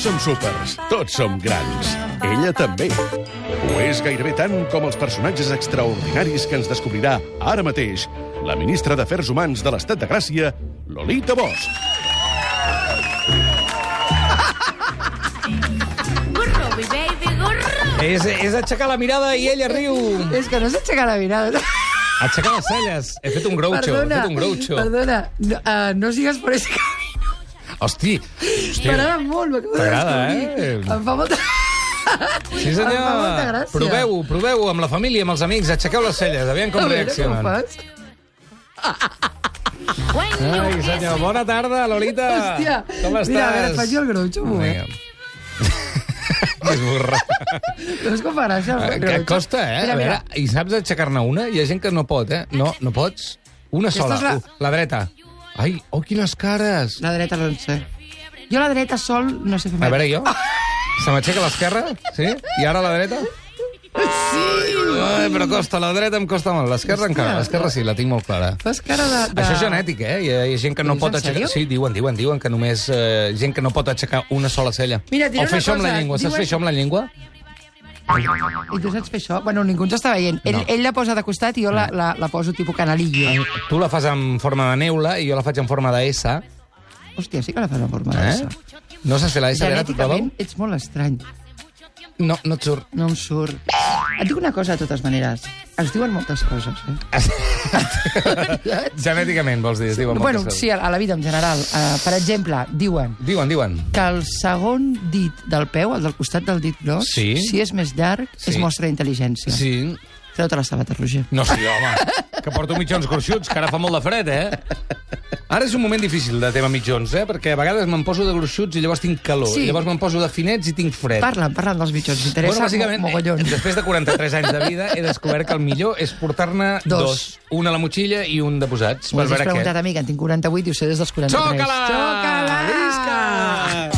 som súpers, tots som grans. Ella també. Ho és gairebé tant com els personatges extraordinaris que ens descobrirà ara mateix la ministra d'Afers Humans de l'Estat de Gràcia, Lolita Bosch. Gurrubi, baby, gurrubi. És aixecar la mirada i ella riu. És que no és aixecar la mirada. Aixecar les celles. He fet un groucho. Perdona, no sigues por ese camino. Hosti. M'agrada molt. T'agrada, Em fa molta... Sí, Em fa molta senyor. gràcia. Proveu amb la família, amb els amics. Aixequeu les celles, aviam com reaccionen. Com ho fas? Ai, senyor, bona tarda, Lolita. Hòstia. Com estàs? Mira, a veure, et faig jo el groucho, un moment. Vinga. És burra. Veus com fa gràcia? Que costa, Mira, A veure, i saps aixecar-ne una? Hi ha gent que no pot, No pots. Una sola. Aquesta és La dreta. Ai, quines cares. La dreta no en sé. Jo la dreta sol no sé fer A mai. veure, jo. Se m'aixeca l'esquerra, sí? I ara la dreta? Sí! Ai, però costa, la dreta em costa molt. L'esquerra encara, l'esquerra sí, la tinc molt clara. Fas cara de... Això és genètic, Hi ha gent que no Dius, pot en aixecar... sèrio? Sí, diuen que només gent que no pot aixecar una sola cella. Mira, diré o fer una això amb la cosa, llengua. Saps diuen- fer això amb la llengua? I tu saps fer això? Bueno, ningú ens està veient. Ell la posa de costat i jo la poso tipus canalillo. Tu la fas en forma de neula i jo la faig en forma de S. Hòstia, sí que la fas en forma de S. No saps fer la S, a veure, tu prova? Genèticament ets molt estrany. No et surt. No em surt. Et dic una cosa, de totes maneres. Es diuen moltes coses, Genèticament, vols dir? Es diuen Bueno, moltes coses. sí, a la vida en general. Per exemple, diuen Diuen. que el segon dit del peu, el del costat del dit gros, Sí. si és més llarg, és Sí. mostra d'intel·ligència. Sí. Treu-te les sabates, Roger. No, sí, home, que porto mitjons gruixuts, que ara fa molt de fred, Ara és un moment difícil de tema mitjons, perquè a vegades me'n poso de gruixuts i llavors tinc calor. Sí. I llavors me'n poso de finets i tinc fred. Parlen dels mitjons. M'interessa mogollon. Després de 43 anys de vida, he descobert que el millor és portar-ne dos. Un a la motxilla i un de posats. M'ho Per has veure preguntat què. a mi, que en tinc 48 i ho sé des dels 43. Xoca-la! Xoca-la! Visca!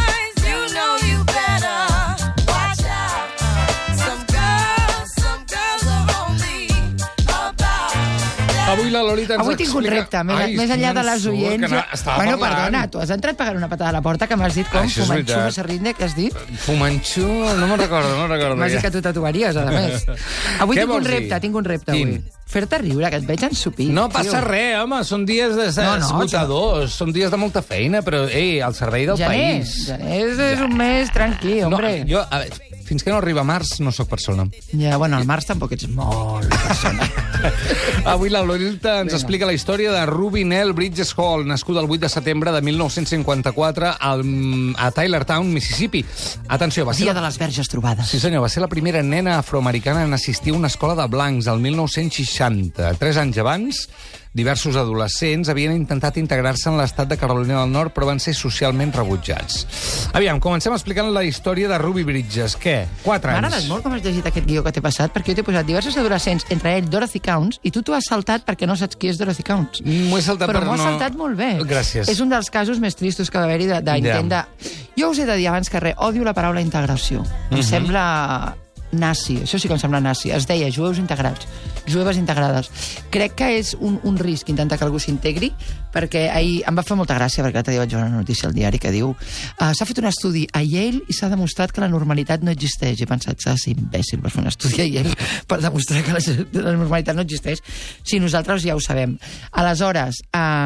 Avui la Lolita ens Avui tinc un repte, més enllà de les oients. Bueno, perdona, tu has entrat pagant una patada a la porta que m'has dit com Això és Fumanxú veritat. Serrinde, que has dit? Fumanxú, no me'n recordo. M'has dit que tu tatuaries, a més. Avui Què tinc un vols dir? repte Quin? avui. Fer-te riure, que et veig ensupit. No passa res, home, són dies esgotadors, són dies de molta feina, però, al servei del país. Gener és un mes tranquil, hombre. Jo, a veure, fins que no arriba març, no sóc persona. Ja, bueno, al març tampoc ets molt persona. Avui la Lolita ens explica la història de Ruby Nell Bridges Hall, nascuda el 8 de setembre de 1954 a Tylertown, Mississippi. Atenció, va ser... Dia de les verges trobades. Sí, senyor, va ser la primera nena afroamericana en assistir a una escola de blancs el 1960. 3 anys abans, diversos adolescents havien intentat integrar-se en l'estat de Carolina del Nord, però van ser socialment rebutjats. Aviam, comencem explicant la història de Ruby Bridges. Què? 4 anys. M'ha agradat molt com has llegit aquest guió que t'he passat, perquè jo t'he posat diversos adolescents, entre ells Dorothy Counts, i tu t'ho has saltat perquè no saps qui és Dorothy Counts. M'ho he saltat Però per m'ho has no... saltat molt bé. Gràcies. És un dels casos més tristos que va haver-hi d'intent de... Jo us he de dir abans que res, odio la paraula integració. Em sembla nazi, això sí que em sembla nazi. Es deia jueus integrats, jueves integrades. Crec que és un risc intentar que algú s'integri, perquè ahir em va fer molta gràcia, perquè l'altre dia vaig veure una notícia al diari que diu s'ha fet un estudi a Yale i s'ha demostrat que la normalitat no existeix. He pensat, s'ha de ser imbècil per fer un estudi a Yale per demostrar que la normalitat no existeix. Sí, nosaltres ja ho sabem. Aleshores,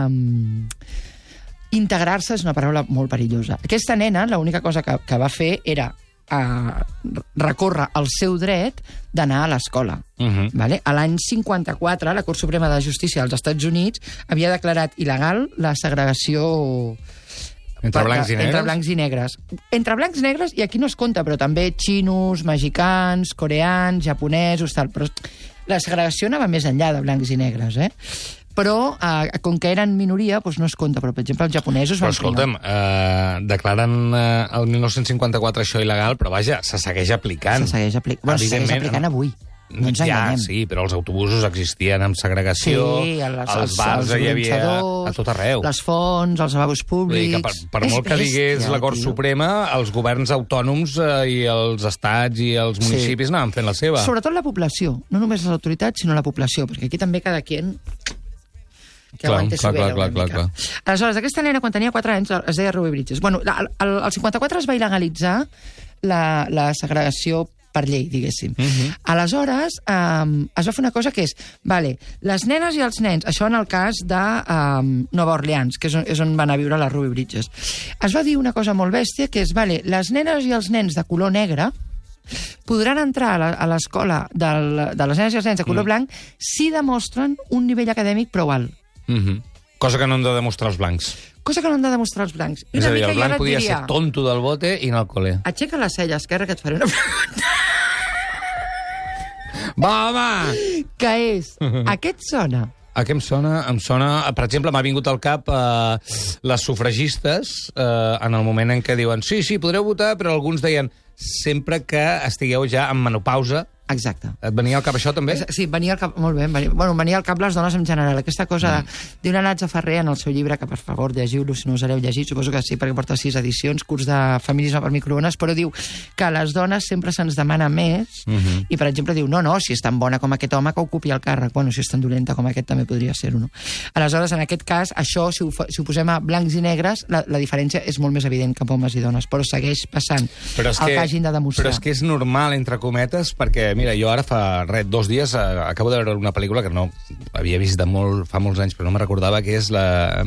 integrar-se és una paraula molt perillosa. Aquesta nena, l'única cosa que va fer era recórrer el seu dret d'anar a l'escola. Vale? A l'any 54, la Cort Suprema de Justícia dels Estats Units havia declarat il·legal la segregació Entre blancs i negres? Entre blancs i negres. Entre blancs i negres, i aquí no es compta, però també xinos, mexicans, coreans, japonesos, tal. Però la segregació anava més enllà de blancs i negres, però com que eren minoria, doncs no es compta. Però, per exemple, els japonesos Però van escolta'm, declaren el 1954 això il·legal, però vaja, se segueix aplicant. Se segueix aplicant avui. No ens enganyem. Sí, però els autobusos existien amb segregació, Sí, els bars hi havia a tot arreu. Les fonts, els lavabos Vull dir públics... que per molt que digués la Cort Suprema, els governs autònoms i els estats i els municipis anaven fent la seva. Sobretot la població, no només les autoritats, sinó la població, perquè aquí també cada qui que aguante su vela una mica. Aleshores, aquesta nena, quan tenia 4 anys, es deia Ruby Bridges. Bueno, al 54 es va il·legalitzar la segregació per llei, diguéssim. Aleshores, es va fer una cosa que és, les nenes i els nens, això en el cas de Nova Orleans, que és on van a viure les Ruby Bridges, es va dir una cosa molt bèstia, que és, les nenes i els nens de color negre podran entrar a l'escola de les nenes i els nens de color blanc si demostren un nivell acadèmic prou alt. Cosa que no han de demostrar els blancs. Cosa que no han de demostrar els blancs. És a dir, el blanc podia ser tonto del bote i anar al col·le. Aixeca la cella esquerra que et faré una pregunta. Va, home! Que és? A què et sona? A què em sona? Em sona, per exemple, m'ha vingut al cap les sufragistes en el moment en què diuen sí, podreu votar, però alguns deien sempre que estigueu ja en menopausa. Exacte. Et venia al cap això, també? Sí, venia al cap, molt bé. Venia al cap les dones en general. Aquesta cosa diu una Natza Ferrer en el seu llibre, que per favor llegiu-lo si no us l'heu llegit, suposo que sí, perquè porta 6 edicions, curs de feminisme per microones, però diu que a les dones sempre se'ns demana més, i per exemple diu, no, si és tan bona com aquest home que ocupi el càrrec, bueno, si és tan dolenta com aquest també podria ser-ho, no? Aleshores, en aquest cas, això, si ho posem a blancs i negres, la diferència és molt més evident cap homes i dones, però segueix passant el que hagin de demostrar. Però és que és normal, entre cometes, perquè mira, jo ara fa 2 dies acabo de veure una pel·lícula que no havia vist fa molts anys, però no me recordava, que és la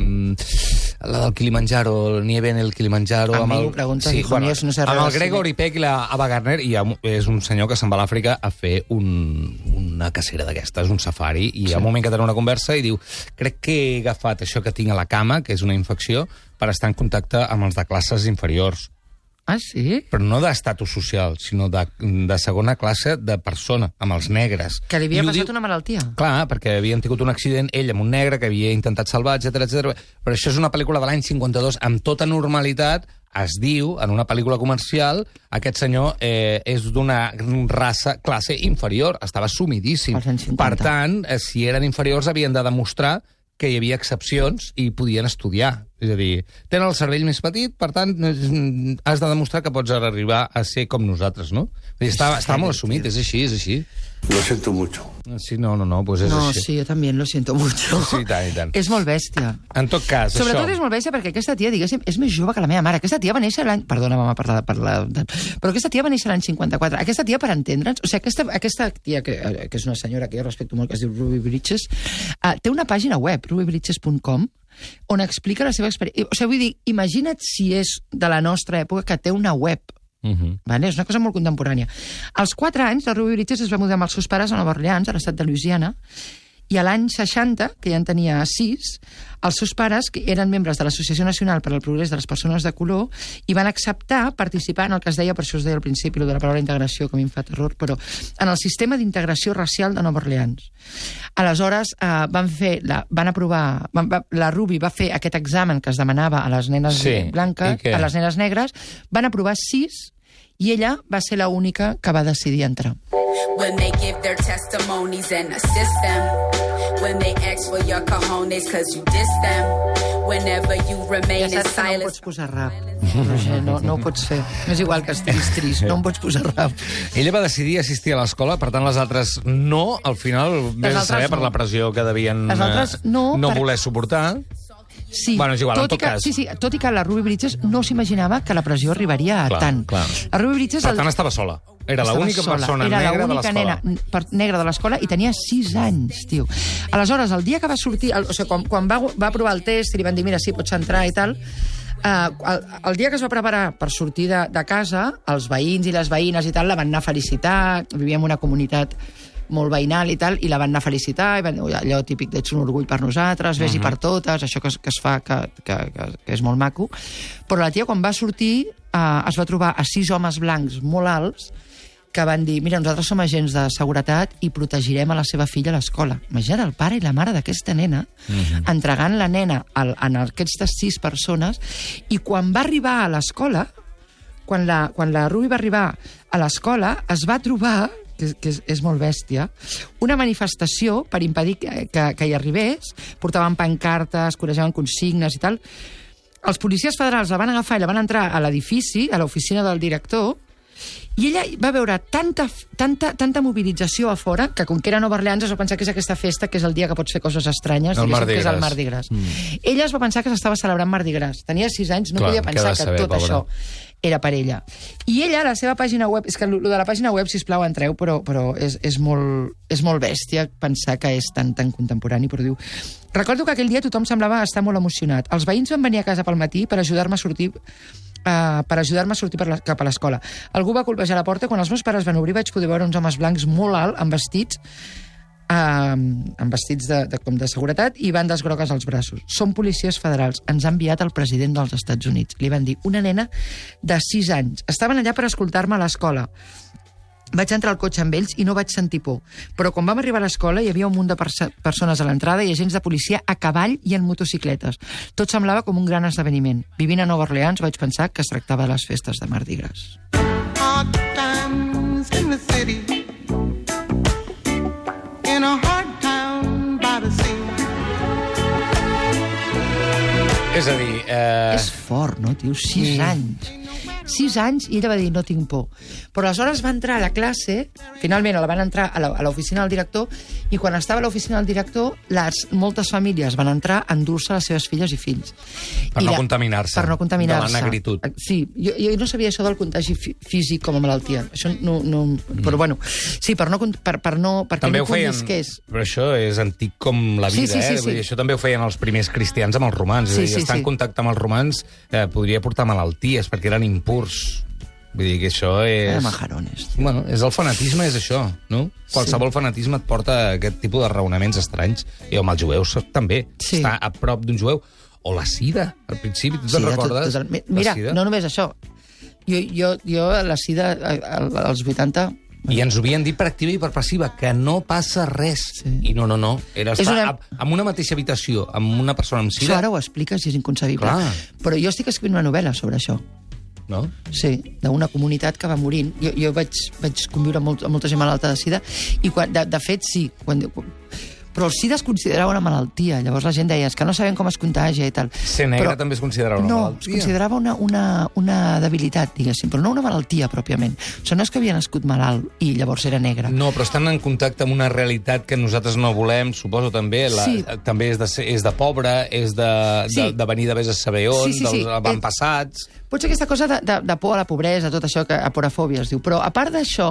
del Kilimanjaro, el Nieve en el Kilimanjaro. A mi m'ho preguntes, hijo mío, si no sé res. Amb el Gregory Peck i la Ava Gardner, i és un senyor que se'n va a l'Àfrica a fer una cacera d'aquestes, un safari, i hi ha un moment que tenen una conversa i diu, crec que he agafat això que tinc a la cama, que és una infecció, per estar en contacte amb els de classes inferiors. Ah, sí? Però no d'estatus social, sinó de segona classe de persona, amb els negres. Que li havia passat una malaltia. Clar, perquè havien tingut un accident, ell amb un negre que havia intentat salvar, etc. Però això és una pel·lícula de l'any 52, amb tota normalitat, es diu, en una pel·lícula comercial, aquest senyor és d'una raça, classe inferior, estava sumidíssim. Per tant, si eren inferiors havien de demostrar que hi havia excepcions i podien estudiar. És a dir, tenen el cervell més petit, per tant, has de demostrar que pots arribar a ser com nosaltres, no? Està molt assumit, és així. Lo siento mucho. Sí, no, pues és així. No, sí, yo también lo siento mucho. Sí, tant. És molt bèstia. En tot cas, Sobretot és molt bèstia perquè aquesta tia, diguéssim, és més jove que la meva mare. Aquesta tia va néixer l'any... Perdona, mama, però aquesta tia va néixer l'any 54. Aquesta tia, per entendre'ns... O sigui, aquesta tia, que és una senyora que jo respecto molt, que es diu Ruby Bridges, té una pàgina web, rubybridges.com, on explica la seva experiència. O sigui, vull dir, imagina't si és de la nostra època que té una web. Vale? És una cosa molt contemporània. Als 4 anys, la Ruby Bridges es va mudar amb els seus pares a Nova Orleans, a l'estat de Louisiana, i a l'any 60, que ja en tenia 6, els seus pares, que eren membres de l'Associació Nacional per al Progrés de les Persones de Color, i van acceptar participar en el que es deia, per això us deia al principi, de la paraula integració, que a mi em fa terror, però en el sistema d'integració racial de Nova Orleans. Aleshores, la Ruby va fer aquest examen que es demanava a les nenes blanques, a les nenes negres, van aprovar 6, i ella va ser l'única que va decidir entrar. When they give their testimonies and assist them. When they ask for your cojones cause you diss them. Whenever you remain in silence. No pots posar rap, Roger, no ho pots fer. No és igual que estiguis trist, no em pots posar rap. Ella va decidir assistir a l'escola, per tant les altres no, al final vés a saber per la pressió que devien no voler suportar. Sí, bueno, és igual, en tot cas. Sí, tot i que la Ruby Bridges no s'imaginava que la pressió arribaria a tant. Clar. La Ruby Bridges... Per tant, estava sola. Era l'única persona negra de l'escola. Era l'única nena negra de l'escola i tenia 6 anys, tio. Aleshores, el dia que va sortir... O sigui, quan va aprovar el test i li van dir, mira, sí, pots entrar i tal... el dia que es va preparar per sortir de casa, els veïns i les veïnes i tal la van anar a felicitar, vivíem en una comunitat molt veïnal i tal, i la van anar a felicitar, i van dir, allò típic d'ets un orgull per nosaltres, vés-hi per totes, això que es fa, que és molt maco. Però la tia, quan va sortir, es va trobar a 6 homes blancs molt alts que van dir, mira, nosaltres som agents de seguretat i protegirem a la seva filla a l'escola. Imagina't el pare i la mare d'aquesta nena entregant la nena en aquestes 6 persones, i quan va arribar a l'escola, quan la Ruby va arribar a l'escola, es va trobar, que és molt bèstia, una manifestació per impedir que hi arribés, portaven pancartes, corejaven consignes i tal. Els policies federals la van agafar i la van entrar a l'edifici, a l'oficina del director, I ella va veure tanta mobilització a fora que, com que era Nova Orleans, es va pensar que és aquesta festa, que és el dia que pots fer coses estranyes, que és el Mardi Gras. Ella es va pensar que s'estava celebrant Mardi Gras. Tenia 6 anys, no podia pensar que tot això era per ella. I ella, la seva pàgina web... És que el de la pàgina web, sisplau, entreu, però és molt bèstia pensar que és tan contemporani, però diu... Recordo que aquell dia tothom semblava estar molt emocionat. Els veïns van venir a casa pel matí per ajudar-me a sortir cap a l'escola. Algú va colpejar la porta. Quan els meus pares van obrir vaig poder veure uns homes blancs molt alts amb vestits de seguretat i bandes grogues als braços. Són policies federals. Ens ha enviat el president dels Estats Units. Li van dir, una nena de 6 anys. Estaven allà per escoltar-me a l'escola. Vaig entrar al cotxe amb ells i no vaig sentir por. Però quan vam arribar a l'escola hi havia un munt de persones a l'entrada i agents de policia a cavall i en motocicletes. Tot semblava com un gran esdeveniment. Vivint a Nova Orleans vaig pensar que es tractava de les festes de Mardi Gras. Hard times in the city, in a hard town by the sea. És a dir... És fort, no, tio? 6 anys. 6 anys, i ella va dir, no tinc por. Però aleshores va entrar a la classe, finalment la van entrar a l'oficina del director, i quan estava a l'oficina del director, moltes famílies van entrar a endur-se les seves filles i fills. Per no contaminar-se. Per no contaminar-se. De la negritud. Sí, jo no sabia això del contagi físic com a malaltia. Això no... Però bueno, sí, perquè no convisqués. Però això és antic com la vida, sí. Vull dir, això també ho feien els primers cristians amb els romans. Estar en contacte amb els romans podria portar malalties, perquè eren impurs. Vull dir que això és... majarones. Bueno, és el fanatisme, és això, no? Qualsevol fanatisme et porta a aquest tipus de raonaments estranys. I amb els jueus també. Estar a prop d'un jueu. O la sida, al principi. Tu te'n recordes? Mira, no només això. Jo la sida, als 80... I ens ho havien dit per activa i per passiva, que no passa res. Sí. I no. Era estar en una mateixa habitació amb una persona amb sida... Això ara ho expliques i és inconcebible. Clar. Però jo estic escrivint una novel·la sobre això. No? Sí, d'una comunitat que va morint. Jo vaig conviure amb molta gent malalta de sida i, de fet, sí. Però el sida es considerava una malaltia. Llavors la gent deia, és que no sabem com es contagia i tal. Ser negre també es considerava una malaltia. No, es considerava una debilitat, diguéssim, però no una malaltia, pròpiament. O sigui, no és que havia nascut malalt i llavors era negre. No, però estan en contacte amb una realitat que nosaltres no volem, suposo també. També és de pobre, és de venir de vés a saber on, dels avantpassats... Pot ser aquesta cosa de por a la pobresa, tot això, que aporafòbia es diu. Però, a part d'això,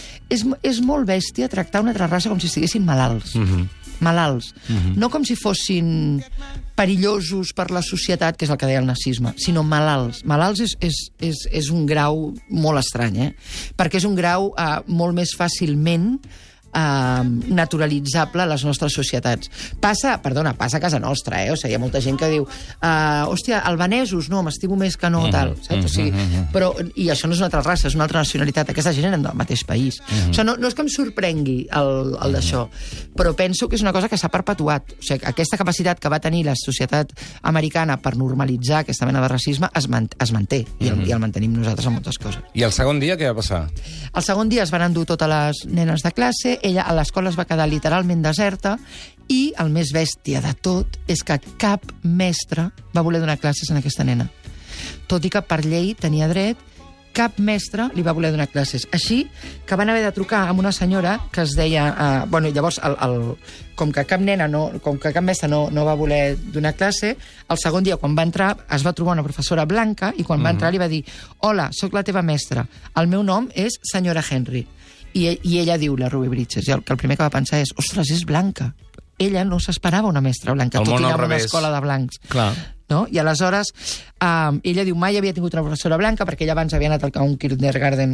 és molt bèstia tractar una altra raça com si estiguessin malalts. Malalts. No com si fossin perillosos per la societat, que és el que deia el nazisme, sinó malalts. Malalts és un grau molt estrany, perquè és un grau molt més fàcilment naturalitzable a les nostres societats. Passa a casa nostra, O sigui, hi ha molta gent que diu hòstia, albanesos, no, m'estimo més que no, tal, saps? O sigui, però, i això no és una altra raça, és una altra nacionalitat. Aquesta gent eren del mateix país. O sigui, no és que em sorprengui el d'això, però penso que és una cosa que s'ha perpetuat. O sigui, aquesta capacitat que va tenir la societat americana per normalitzar aquesta mena de racisme es manté, i el mantenim nosaltres en moltes coses. I el segon dia què va passar? El segon dia es van endur totes les nenes de classe, ella a l'escola es va quedar literalment deserta i el més bèstia de tot és que cap mestre va voler donar classes a aquesta nena. Tot i que per llei tenia dret, cap mestre li va voler donar classes. Així que van haver de trucar amb una senyora que es deia... llavors, com que cap mestre no va voler donar classe, el segon dia, quan va entrar, es va trobar una professora blanca i quan va entrar li va dir: hola, sóc la teva mestra, el meu nom és senyora Henry. I ella diu, la Ruby Bridges, i el primer que va pensar és, ostres, és blanca. Ella no s'esperava una mestra blanca, tot i anar a una escola de blancs. Clar. No? I aleshores, ella diu, mai havia tingut una professora blanca, perquè ella abans havia anat a un kindergarten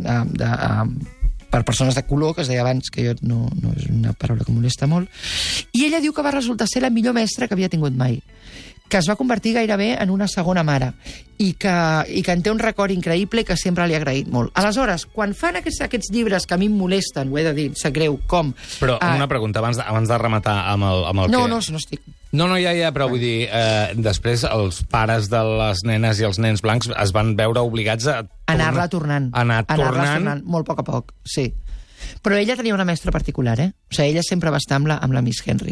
per persones de color, que es deia abans, que no és una paraula que molesta molt, i ella diu que va resultar ser la millor mestra que havia tingut mai, que es va convertir gairebé en una segona mare i que en té un record increïble i que sempre li ha agraït molt. Aleshores, quan fan aquests llibres que a mi em molesten, ho he de dir, sap greu, com... Però una pregunta, abans de rematar amb el no, que... No, no estic... No, ja, però vull dir, després els pares de les nenes i els nens blancs es van veure obligats a... Anar-la tornant. Anar-la tornant, molt a poc a poc, sí. Però ella tenia una mestra particular, O sigui, ella sempre va estar amb la Miss Henry.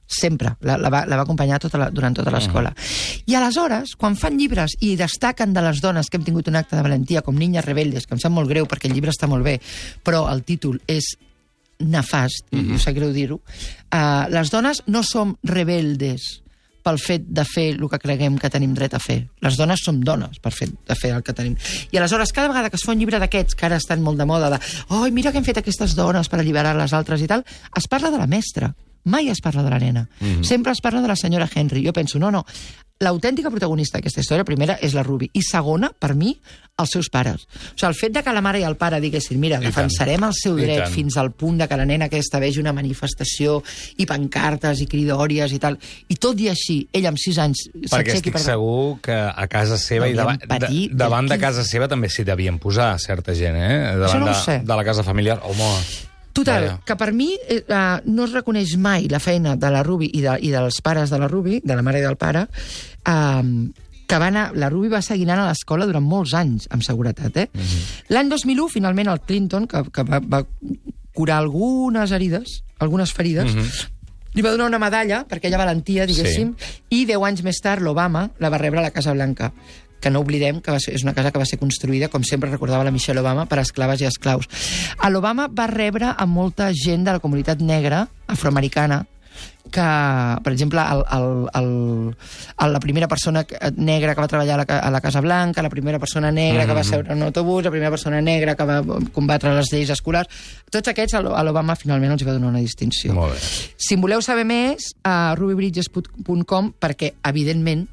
sempre, la va acompanyar durant tota l'escola. I aleshores, quan fan llibres i destaquen de les dones que hem tingut un acte de valentia, com Niñas Rebeldes, que em sap molt greu perquè el llibre està molt bé, però el títol és nefast, i us sap greu dir-ho, les dones no som rebeldes pel fet de fer el que creguem que tenim dret a fer. Les dones som dones per fet de fer el que tenim. I aleshores, cada vegada que es fa un llibre d'aquests, que ara estan molt de moda, oi, mira què han fet aquestes dones per alliberar les altres i tal, es parla de la mestra. Mai es parla de la nena. Sempre es parla de la senyora Henry. Jo penso, no, l'autèntica protagonista d'aquesta història, primera, és la Ruby, i segona, per mi, els seus pares. O sigui, el fet de que la mare i el pare diguessin, mira, defensarem el seu dret fins al punt de que la nena aquesta vegi una manifestació i pancartes i cridòries i tal, i tot i així, ell amb 6 anys perquè estic segur que a casa seva i davant de casa seva també s'hi devien posar certa gent, davant de la casa familiar. Home... Total, que per mi no es reconeix mai la feina de la Ruby i dels pares de la Ruby, de la mare i del pare, que la Ruby va seguir anant a l'escola durant molts anys, amb seguretat. L'any 2001, finalment, el Clinton, que va curar algunes ferides, li va donar una medalla per aquella valentia, diguéssim, i 10 anys més tard l'Obama la va rebre a la Casa Blanca, que no oblidem que és una casa que va ser construïda, com sempre recordava la Michelle Obama, per esclaves i esclaus. L'Obama va rebre a molta gent de la comunitat negra, afroamericana, que, per exemple, la primera persona negra que va treballar a la Casa Blanca, la primera persona negra que va seure en un autobús, la primera persona negra que va combatre les lleis escolars, tots aquests a l'Obama finalment els va donar una distinció. Molt bé. Si en voleu saber més, a rubybridges.com, perquè, evidentment,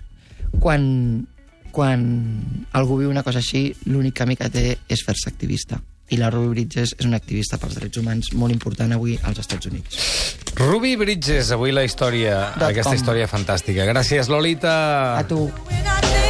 quan algú viu una cosa així, l'únic camí que té és fer-se activista. I la Ruby Bridges és una activista pels drets humans molt important avui als Estats Units. Ruby Bridges, avui la història, aquesta història fantàstica. Gràcies, Lolita. A tu.